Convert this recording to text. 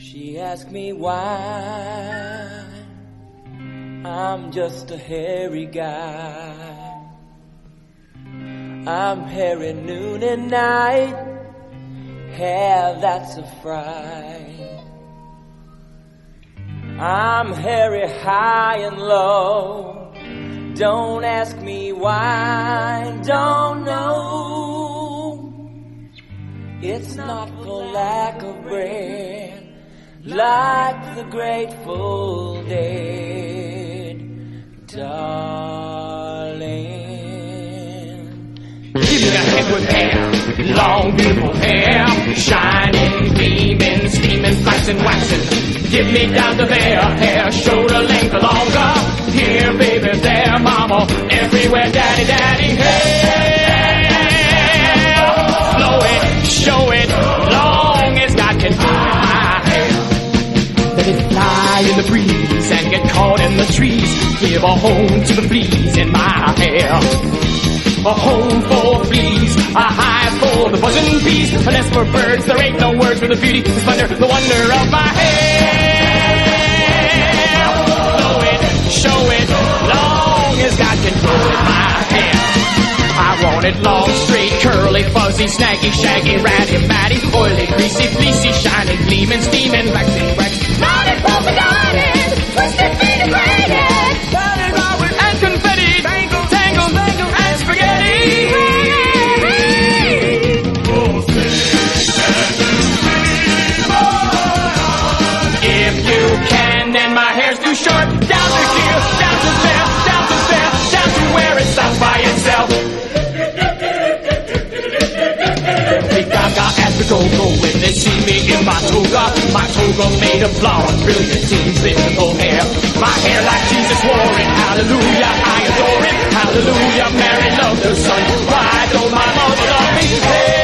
She asked me why I'm just a hairy guy. I'm hairy noon and night, hair that's a fright. I'm hairy high and low, don't ask me why, don't know. It's not for lack of bread, like the Grateful Dead, darling. Give me a head with hair, long beautiful hair, shining, gleaming, steaming, flashing, waxing. Give me down to there, hair, shoulder length or longer. Here, baby, there, mama, everywhere, daddy, daddy, hair. Blow it, show it, long as God can do my hair. Let it fly in the breeze and get caught in the trees. Give a home to the fleas in my hair. A home for fleas, a hive for the buzzing bees, a nest for birds. There ain't no words for the beauty, the splendor, the wonder of my hair. Blow it, show it, long as God can grow it, my hair. I want it long, straight, curly, fuzzy, snaggy, shaggy, ratty, matty, oily, greasy, fleecy, shining, gleaming, steaming, waxing, waxing, knotted, polka dotted, twisted, faded, braided, dotted, robert, and confetti, tangle, tangle, tangle, and spaghetti. If you can, then my hair's too short, down to here, down to there, down to there, down to where it stops by itself. Big Gaga at the go-go when they see me in my toga made of blonde, brilliant, teens, beautiful hair. My hair like Jesus wore it, hallelujah, I adore it, hallelujah, Mary loved her son. Why don't my mother love me? Hey.